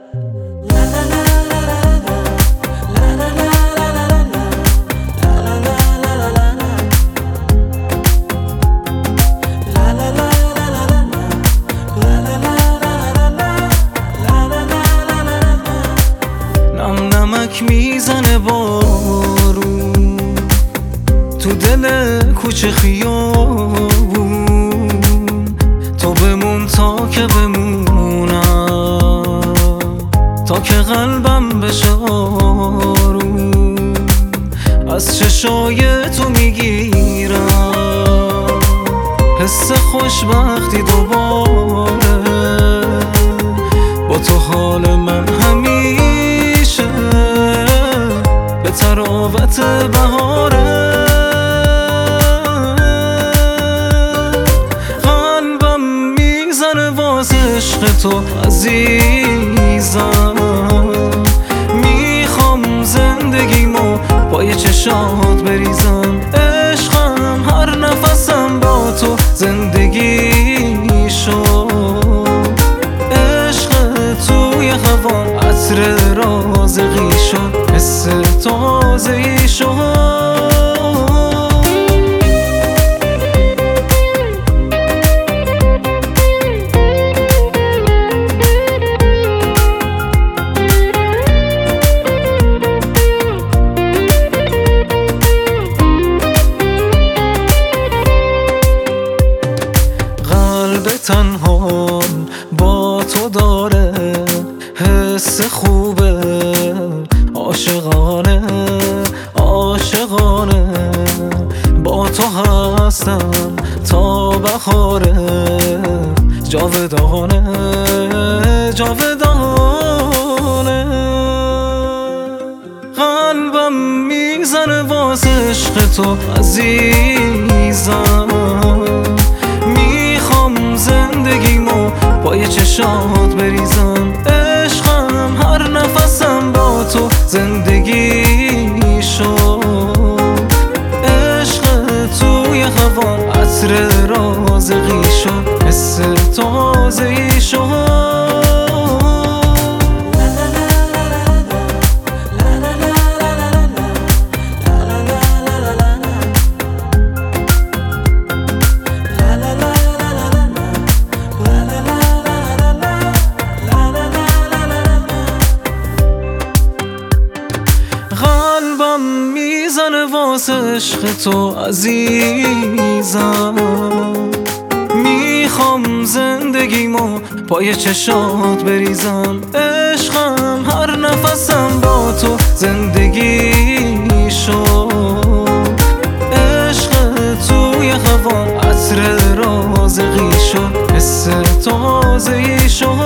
نمک میزنه بارون تو دل کوچه خیابون، تو بمون تا که بمونم، تا که قلبم بشه آروم. از چشای تو میگیرم حس خوشبختی دوباره، با تو حال من همیشه به تراوت بهاره. قلبم میزنه واسه عشق تو عزیزم، میخوام زندگیمو پای چشات بریزم. عشقم هر نفسم با تو زندگی شد، عشق توی هوام عطر رازقی شد، حس تازه‌ای شد. تنها با تو داره حس خوبه، عاشقانه عاشقانه با تو هستم تا بهاره، جاودانه جاودانه. قلبم میزنه واسه عشق تو عزیزم، زندگیمو پای چشات بریزم. عشقم هر نفسم با تو زندگی شد، عشق توی هوام عطر رازقی شد، حس تازه‌ای شد. قلبم میزنه واسه عشق تو عزیزم، میخوام زندگیمو پای چشات بریزم. عشقم هر نفسم با تو زندگی شد، عشق توی هوام عطر رازقی شد، حس تازه‌ای شد.